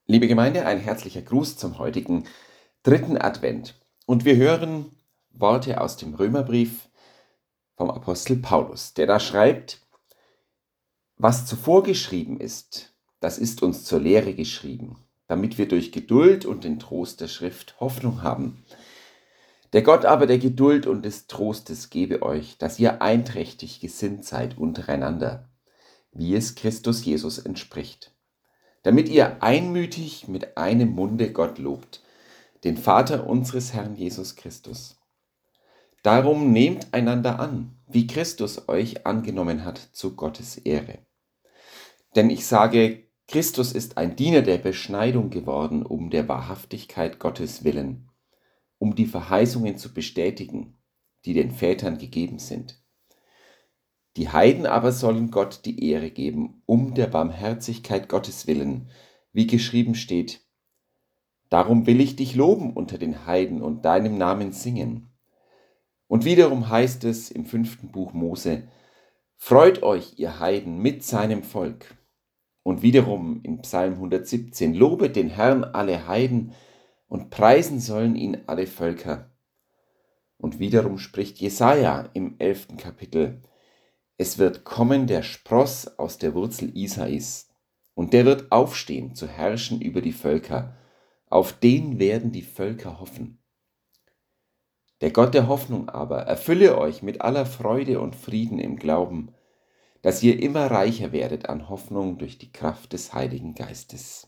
Liebe Gemeinde, ein herzlicher Gruß zum heutigen dritten Advent. Und wir hören Worte aus dem Römerbrief vom Apostel Paulus, der da schreibt: Was zuvor geschrieben ist, das ist uns zur Lehre geschrieben, damit wir durch Geduld und den Trost der Schrift Hoffnung haben. Der Gott aber der Geduld und des Trostes gebe euch, dass ihr einträchtig gesinnt seid untereinander, wie es Christus Jesus entspricht, damit ihr einmütig mit einem Munde Gott lobt, den Vater unseres Herrn Jesus Christus. Darum nehmt einander an, wie Christus euch angenommen hat, zu Gottes Ehre. Denn ich sage, Christus ist ein Diener der Beschneidung geworden, um der Wahrhaftigkeit Gottes willen, um die Verheißungen zu bestätigen, die den Vätern gegeben sind. Die Heiden aber sollen Gott die Ehre geben, um der Barmherzigkeit Gottes willen, wie geschrieben steht: Darum will ich dich loben unter den Heiden und deinem Namen singen. Und wiederum heißt es im 5. Buch Mose: Freut euch, ihr Heiden, mit seinem Volk. Und wiederum in Psalm 117: Lobet den Herrn alle Heiden und preisen sollen ihn alle Völker. Und wiederum spricht Jesaja im 11. Kapitel: Es wird kommen der Spross aus der Wurzel Isais, und der wird aufstehen, zu herrschen über die Völker. Auf den werden die Völker hoffen. Der Gott der Hoffnung aber erfülle euch mit aller Freude und Frieden im Glauben, dass ihr immer reicher werdet an Hoffnung durch die Kraft des Heiligen Geistes.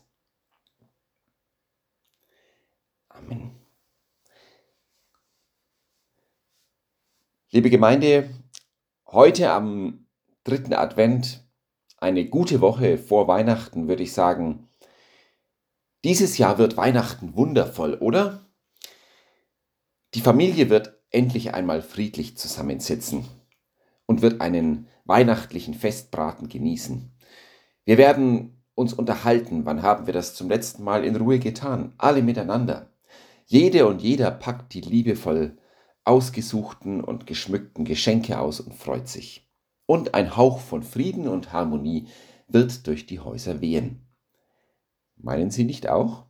Amen. Liebe Gemeinde, heute am dritten Advent, eine gute Woche vor Weihnachten, würde ich sagen. Dieses Jahr wird Weihnachten wundervoll, oder? Die Familie wird endlich einmal friedlich zusammensitzen und wird einen weihnachtlichen Festbraten genießen. Wir werden uns unterhalten. Wann haben wir das zum letzten Mal in Ruhe getan? Alle miteinander. Jede und jeder packt die liebevoll ausgesuchten und geschmückten Geschenke aus und freut sich. Und ein Hauch von Frieden und Harmonie wird durch die Häuser wehen. Meinen Sie nicht auch?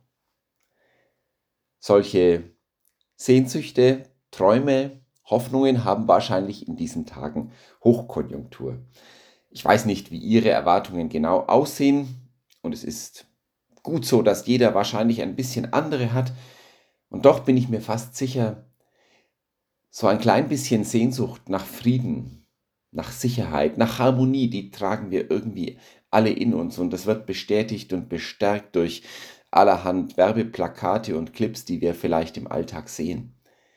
Solche Sehnsüchte, Träume, Hoffnungen haben wahrscheinlich in diesen Tagen Hochkonjunktur. Ich weiß nicht, wie Ihre Erwartungen genau aussehen, und es ist gut so, dass jeder wahrscheinlich ein bisschen andere hat, und doch bin ich mir fast sicher, so ein klein bisschen Sehnsucht nach Frieden, nach Sicherheit, nach Harmonie, die tragen wir irgendwie alle in uns, und das wird bestätigt und bestärkt durch allerhand Werbeplakate und Clips, die wir vielleicht im Alltag sehen.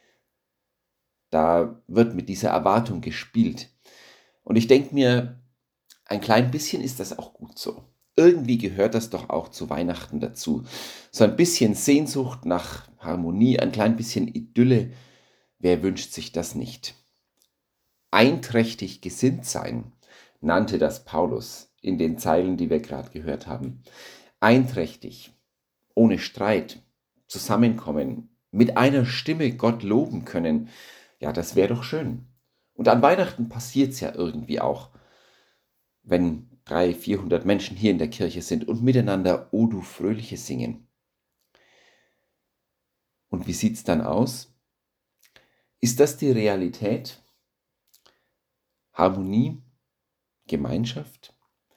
Da wird mit dieser Erwartung gespielt. Und ich denke mir, ein klein bisschen ist das auch gut so. Irgendwie gehört das doch auch zu Weihnachten dazu. So ein bisschen Sehnsucht nach Harmonie, ein klein bisschen Idylle. Wer wünscht sich das nicht? Einträchtig gesinnt sein, nannte das Paulus in den Zeilen, die wir gerade gehört haben. Einträchtig, ohne Streit, zusammenkommen, mit einer Stimme Gott loben können. Ja, das wäre doch schön. Und an Weihnachten passiert es ja irgendwie auch, wenn 300, 400 Menschen hier in der Kirche sind und miteinander O du Fröhliche singen. Und wie sieht es dann aus? Ist das die Realität? Harmonie? Gemeinschaft?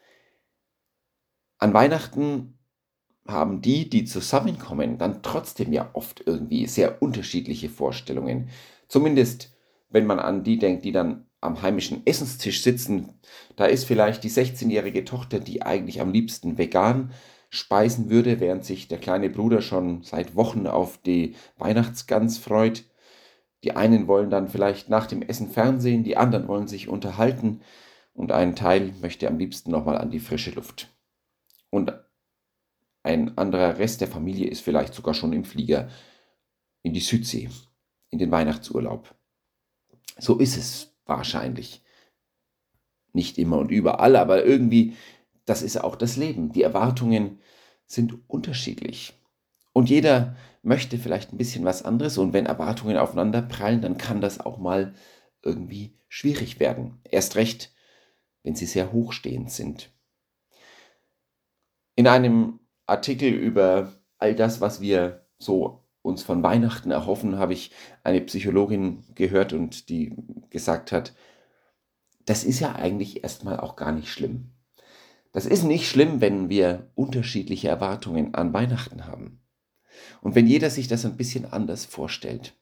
An Weihnachten haben die, die zusammenkommen, dann trotzdem ja oft irgendwie sehr unterschiedliche Vorstellungen. Zumindest, wenn man an die denkt, die dann am heimischen Essenstisch sitzen. Da ist vielleicht die 16-jährige Tochter, die eigentlich am liebsten vegan speisen würde, während sich der kleine Bruder schon seit Wochen auf die Weihnachtsgans freut. Die einen wollen dann vielleicht nach dem Essen Fernsehen, die anderen wollen sich unterhalten und ein Teil möchte am liebsten nochmal an die frische Luft. Und ein anderer Rest der Familie ist vielleicht sogar schon im Flieger in die Südsee, in den Weihnachtsurlaub. So ist es wahrscheinlich. Nicht immer und überall, aber irgendwie, das ist auch das Leben. Die Erwartungen sind unterschiedlich. Und jeder möchte vielleicht ein bisschen was anderes. Und wenn Erwartungen aufeinander prallen, dann kann das auch mal irgendwie schwierig werden. Erst recht, wenn sie sehr hochstehend sind. In einem Artikel über all das, was wir so uns von Weihnachten erhoffen, habe ich eine Psychologin gehört und die gesagt hat, das ist ja eigentlich erstmal auch gar nicht schlimm. Das ist nicht schlimm, wenn wir unterschiedliche Erwartungen an Weihnachten haben. Und wenn jeder sich das ein bisschen anders vorstellt.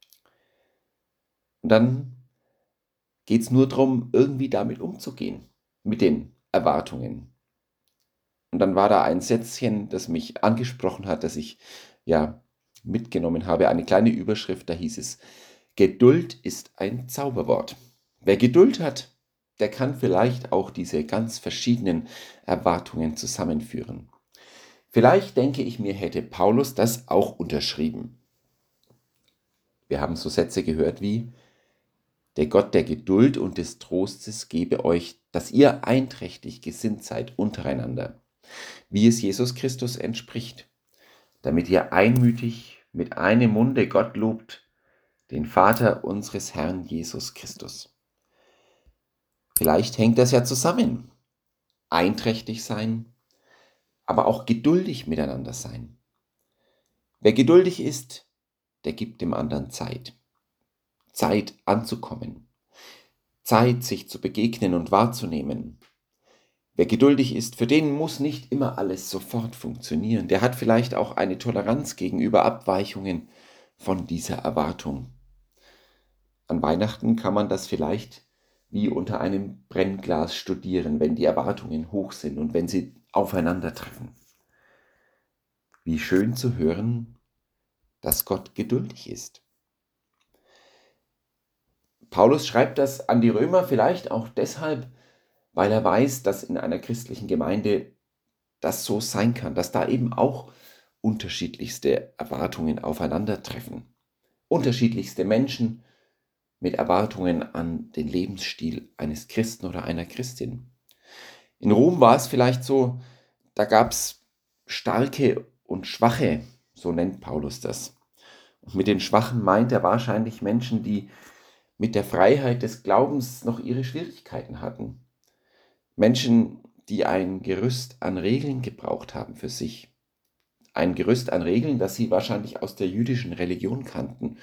Und dann geht es nur darum, irgendwie damit umzugehen, mit den Erwartungen. Und dann war da ein Sätzchen, das mich angesprochen hat, das ich ja mitgenommen habe, eine kleine Überschrift, da hieß es, Geduld ist ein Zauberwort. Wer Geduld hat, der kann vielleicht auch diese ganz verschiedenen Erwartungen zusammenführen. Vielleicht, denke ich mir, hätte Paulus das auch unterschrieben. Wir haben so Sätze gehört wie, der Gott der Geduld und des Trostes gebe euch, dass ihr einträchtig gesinnt seid untereinander, wie es Jesus Christus entspricht, damit ihr einmütig mit einem Munde Gott lobt, den Vater unseres Herrn Jesus Christus. Vielleicht hängt das ja zusammen. Einträchtig sein, aber auch geduldig miteinander sein. Wer geduldig ist, der gibt dem anderen Zeit. Zeit anzukommen. Zeit, sich zu begegnen und wahrzunehmen. Wer geduldig ist, für den muss nicht immer alles sofort funktionieren. Der hat vielleicht auch eine Toleranz gegenüber Abweichungen von dieser Erwartung. An Weihnachten kann man das vielleicht wie unter einem Brennglas studieren, wenn die Erwartungen hoch sind und wenn sie aufeinandertreffen. Wie schön zu hören, dass Gott geduldig ist. Paulus schreibt das an die Römer vielleicht auch deshalb, weil er weiß, dass in einer christlichen Gemeinde das so sein kann, dass da eben auch unterschiedlichste Erwartungen aufeinandertreffen. Unterschiedlichste Menschen mit Erwartungen an den Lebensstil eines Christen oder einer Christin. In Rom war es vielleicht so, da gab es starke und schwache, so nennt Paulus das. Und mit den Schwachen meint er wahrscheinlich Menschen, die mit der Freiheit des Glaubens noch ihre Schwierigkeiten hatten. Menschen, die ein Gerüst an Regeln gebraucht haben für sich. Ein Gerüst an Regeln, das sie wahrscheinlich aus der jüdischen Religion kannten.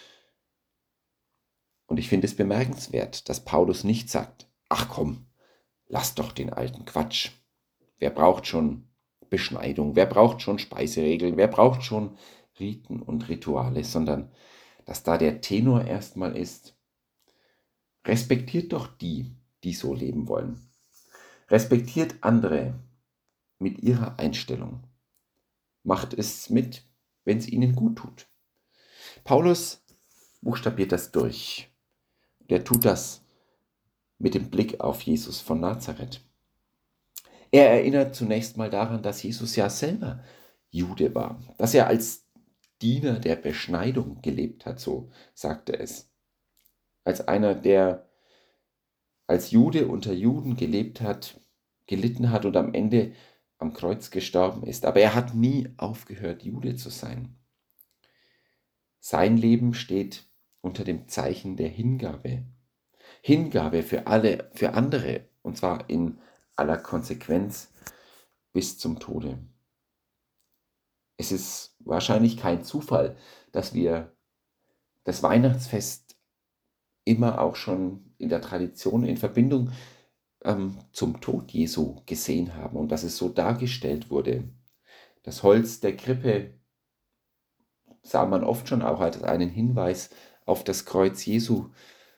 Und ich finde es bemerkenswert, dass Paulus nicht sagt, ach komm, lass doch den alten Quatsch. Wer braucht schon Beschneidung? Wer braucht schon Speiseregeln? Wer braucht schon Riten und Rituale? Sondern, dass da der Tenor erstmal ist, respektiert doch die, die so leben wollen. Respektiert andere mit ihrer Einstellung. Macht es mit, wenn es ihnen gut tut. Paulus buchstabiert das durch. Der tut das mit dem Blick auf Jesus von Nazareth. Er erinnert zunächst mal daran, dass Jesus ja selber Jude war, dass er als Diener der Beschneidung gelebt hat, so sagt er es. Als einer, der als Jude unter Juden gelebt hat, gelitten hat und am Ende am Kreuz gestorben ist. Aber er hat nie aufgehört, Jude zu sein. Sein Leben steht unter dem Zeichen der Hingabe. Hingabe für alle, für andere, und zwar in aller Konsequenz bis zum Tode. Es ist wahrscheinlich kein Zufall, dass wir das Weihnachtsfest immer auch schon in der Tradition in Verbindung zum Tod Jesu gesehen haben und dass es so dargestellt wurde. Das Holz der Krippe sah man oft schon auch als einen Hinweis auf das Kreuz Jesu,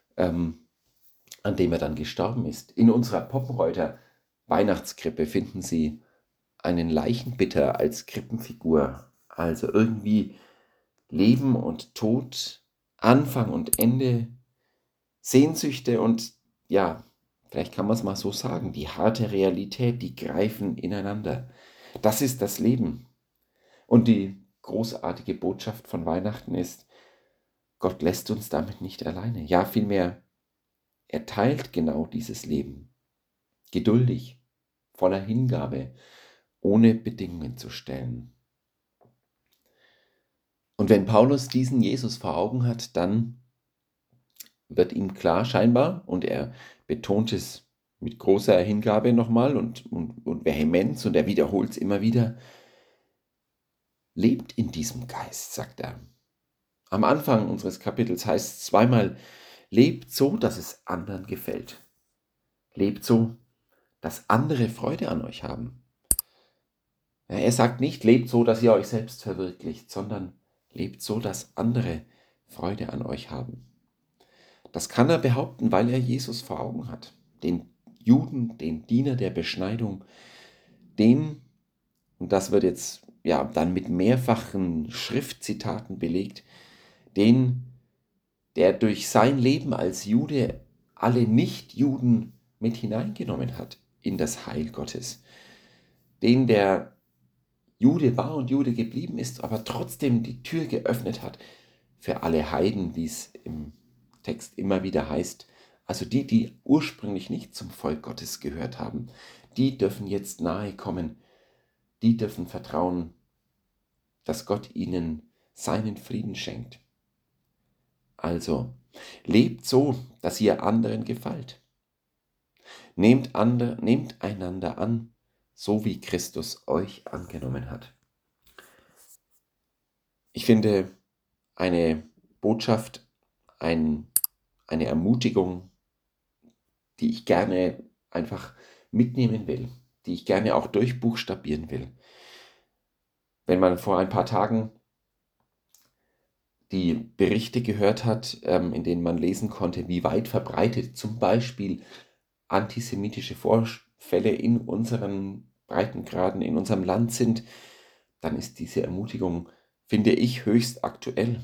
an dem er dann gestorben ist. In unserer Poppenreuter Weihnachtskrippe finden Sie einen Leichenbitter als Krippenfigur. Also irgendwie Leben und Tod, Anfang und Ende, Sehnsüchte und ja, vielleicht kann man es mal so sagen, die harte Realität, die greifen ineinander. Das ist das Leben. Und die großartige Botschaft von Weihnachten ist, Gott lässt uns damit nicht alleine. Ja, vielmehr, er teilt genau dieses Leben. Geduldig, voller Hingabe, ohne Bedingungen zu stellen. Und wenn Paulus diesen Jesus vor Augen hat, dann wird ihm klar scheinbar, und er betont es mit großer Hingabe nochmal und Vehemenz und er wiederholt es immer wieder, lebt in diesem Geist, sagt er. Am Anfang unseres Kapitels heißt es zweimal, lebt so, dass es anderen gefällt. Lebt so, dass andere Freude an euch haben. Ja, er sagt nicht, lebt so, dass ihr euch selbst verwirklicht, sondern lebt so, dass andere Freude an euch haben. Das kann er behaupten, weil er Jesus vor Augen hat. Den Juden, den Diener der Beschneidung, den, und das wird jetzt ja dann mit mehrfachen Schriftzitaten belegt, den, der durch sein Leben als Jude alle Nichtjuden mit hineingenommen hat in das Heil Gottes. Den, der Jude war und Jude geblieben ist, aber trotzdem die Tür geöffnet hat für alle Heiden, wie es im Text immer wieder heißt. Also die ursprünglich nicht zum Volk Gottes gehört haben, die dürfen jetzt nahe kommen, die dürfen vertrauen, dass Gott ihnen seinen Frieden schenkt. Also, lebt so, dass ihr anderen gefällt. Nehmt einander an, so wie Christus euch angenommen hat. Ich finde eine Botschaft, eine Ermutigung, die ich gerne einfach mitnehmen will, die ich gerne auch durchbuchstabieren will. Wenn man vor ein paar Tagen die Berichte gehört hat, in denen man lesen konnte, wie weit verbreitet zum Beispiel antisemitische Vorfälle in unseren Breitengraden, in unserem Land sind, dann ist diese Ermutigung, finde ich, höchst aktuell.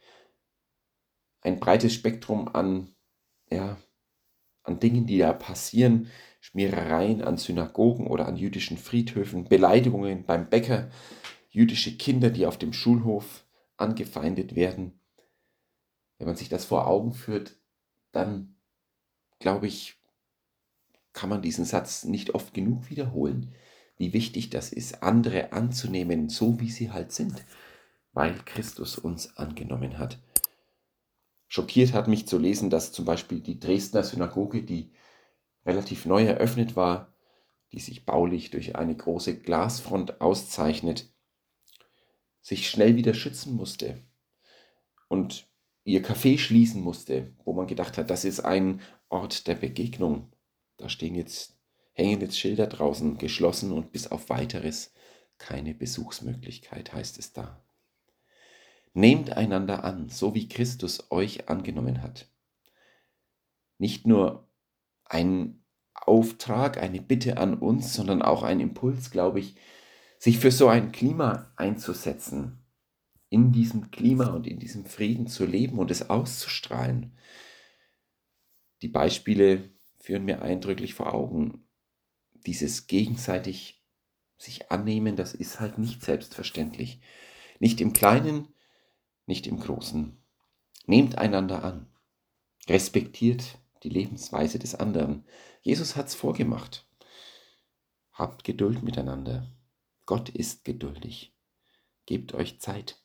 Ein breites Spektrum an Dingen, die da passieren, Schmierereien an Synagogen oder an jüdischen Friedhöfen, Beleidigungen beim Bäcker, jüdische Kinder, die auf dem Schulhof angefeindet werden. Wenn man sich das vor Augen führt, dann, glaube ich, kann man diesen Satz nicht oft genug wiederholen, wie wichtig das ist, andere anzunehmen, so wie sie halt sind, weil Christus uns angenommen hat. Schockiert hat mich zu lesen, dass zum Beispiel die Dresdner Synagoge, die relativ neu eröffnet war, die sich baulich durch eine große Glasfront auszeichnet, sich schnell wieder schützen musste und ihr Café schließen musste, wo man gedacht hat, das ist ein Ort der Begegnung. Da hängen jetzt Schilder draußen, geschlossen und bis auf Weiteres keine Besuchsmöglichkeit, heißt es da. Nehmt einander an, so wie Christus euch angenommen hat. Nicht nur ein Auftrag, eine Bitte an uns, sondern auch ein Impuls, glaube ich, sich für so ein Klima einzusetzen, in diesem Klima und in diesem Frieden zu leben und es auszustrahlen. Die Beispiele führen mir eindrücklich vor Augen. Dieses gegenseitig sich annehmen, das ist halt nicht selbstverständlich. Nicht im Kleinen, nicht im Großen. Nehmt einander an. Respektiert die Lebensweise des anderen. Jesus hat's vorgemacht. Habt Geduld miteinander. Gott ist geduldig. Gebt euch Zeit.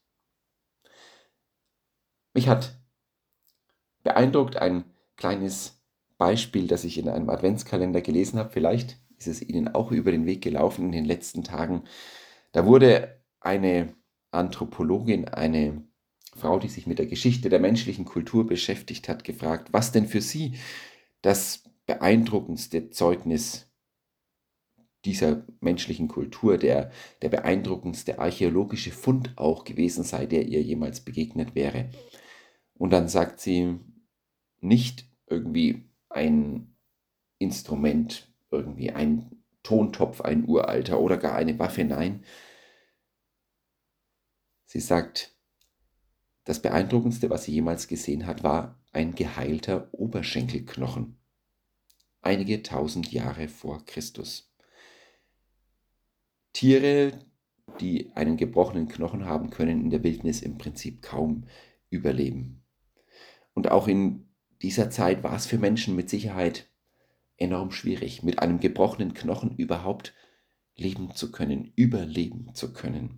Mich hat beeindruckt ein kleines Beispiel, das ich in einem Adventskalender gelesen habe. Vielleicht ist es Ihnen auch über den Weg gelaufen in den letzten Tagen. Da wurde eine Anthropologin, eine Frau, die sich mit der Geschichte der menschlichen Kultur beschäftigt hat, gefragt, was denn für sie das beeindruckendste Zeugnis dieser menschlichen Kultur, der beeindruckendste archäologische Fund auch gewesen sei, der ihr jemals begegnet wäre. Und dann sagt sie, nicht irgendwie ein Instrument, irgendwie ein Tontopf, ein uralter oder gar eine Waffe, nein. Sie sagt, das Beeindruckendste, was sie jemals gesehen hat, war ein geheilter Oberschenkelknochen. Einige tausend Jahre vor Christus. Tiere, die einen gebrochenen Knochen haben, können in der Wildnis im Prinzip kaum überleben. Und auch in dieser Zeit war es für Menschen mit Sicherheit enorm schwierig, mit einem gebrochenen Knochen überhaupt leben zu können, überleben zu können.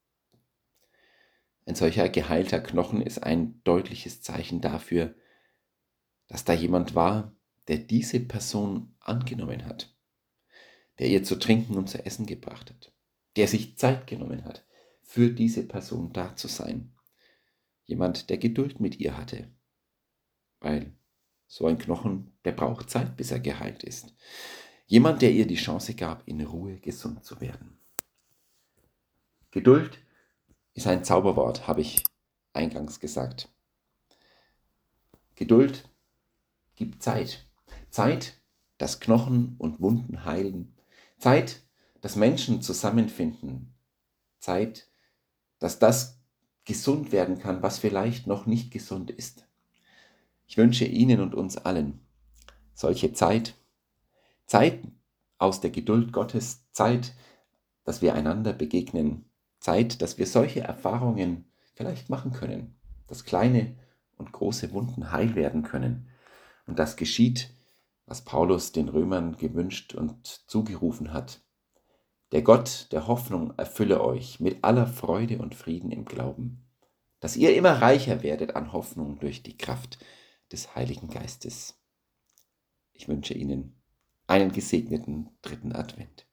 Ein solcher geheilter Knochen ist ein deutliches Zeichen dafür, dass da jemand war, der diese Person angenommen hat, der ihr zu trinken und zu essen gebracht hat, der sich Zeit genommen hat für diese Person da zu sein. Jemand, der Geduld mit ihr hatte, weil so ein Knochen, der braucht Zeit, bis er geheilt ist. Jemand, der ihr die Chance gab, in Ruhe gesund zu werden. Geduld ist ein Zauberwort, habe ich eingangs gesagt. Geduld gibt Zeit. Zeit, dass Knochen und Wunden heilen. Zeit, dass Menschen zusammenfinden. Zeit, dass das gesund werden kann, was vielleicht noch nicht gesund ist. Ich wünsche Ihnen und uns allen solche Zeit. Zeit aus der Geduld Gottes. Zeit, dass wir einander begegnen. Zeit, dass wir solche Erfahrungen vielleicht machen können. Dass kleine und große Wunden heil werden können. Und das geschieht, was Paulus den Römern gewünscht und zugerufen hat. Der Gott der Hoffnung erfülle euch mit aller Freude und Frieden im Glauben, dass ihr immer reicher werdet an Hoffnung durch die Kraft des Heiligen Geistes. Ich wünsche Ihnen einen gesegneten 3. Advent.